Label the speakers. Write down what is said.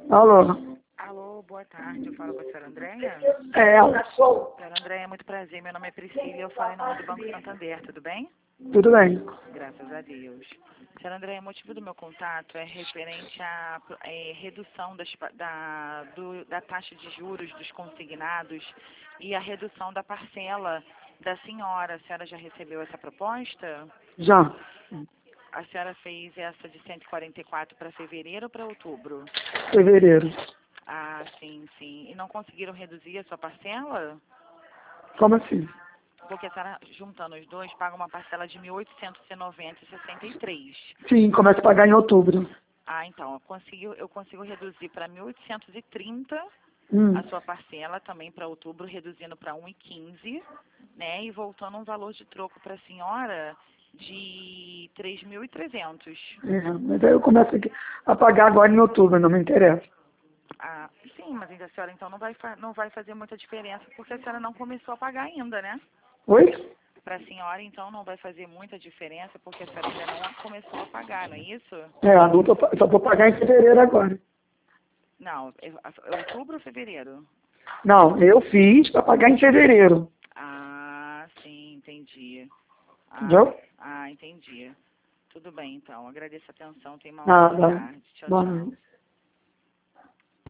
Speaker 1: Alô?
Speaker 2: Alô, boa tarde. Eu falo com a senhora Andréia.
Speaker 1: É ela.
Speaker 2: Senhora Andréia, muito prazer. Meu nome é Priscila e eu falo em nome do Banco Santander, tudo bem?
Speaker 1: Tudo bem.
Speaker 2: Graças a Deus. Senhora Andréia, o motivo do meu contato é referente à redução da taxa de juros dos consignados e a redução da parcela da senhora. A senhora já recebeu essa proposta?
Speaker 1: Já.
Speaker 2: A senhora fez essa de 144 para fevereiro ou para outubro?
Speaker 1: Fevereiro.
Speaker 2: Ah, sim, sim. E não conseguiram reduzir a sua parcela?
Speaker 1: Como assim?
Speaker 2: Porque a senhora, juntando os dois, paga uma parcela de 1.890,63.
Speaker 1: Sim, começa a pagar em outubro.
Speaker 2: Ah, então, eu consigo reduzir para 1.830
Speaker 1: Hum.
Speaker 2: a sua parcela também para outubro, reduzindo para 1.015, né? E voltando um valor de troco para a senhora de 3.300.
Speaker 1: Mas aí eu começo aqui a pagar agora em outubro, não me interessa.
Speaker 2: Ah, sim, mas a senhora então não vai fazer muita diferença porque a senhora não começou a pagar ainda, né?
Speaker 1: Oi?
Speaker 2: Para a senhora, então, não vai fazer muita diferença porque a senhora ainda não começou a pagar, não é isso?
Speaker 1: Adulto, só vou pagar em fevereiro agora.
Speaker 2: Não, é outubro ou fevereiro?
Speaker 1: Não, eu fiz para pagar em fevereiro.
Speaker 2: Ah, sim, entendi.
Speaker 1: Entendeu?
Speaker 2: Entendi. Tudo bem, então. Agradeço a atenção. Tenha uma
Speaker 1: Ah,
Speaker 2: ótima
Speaker 1: tá.
Speaker 2: tarde. Tchau,
Speaker 1: Boa
Speaker 2: tchau.
Speaker 1: noite.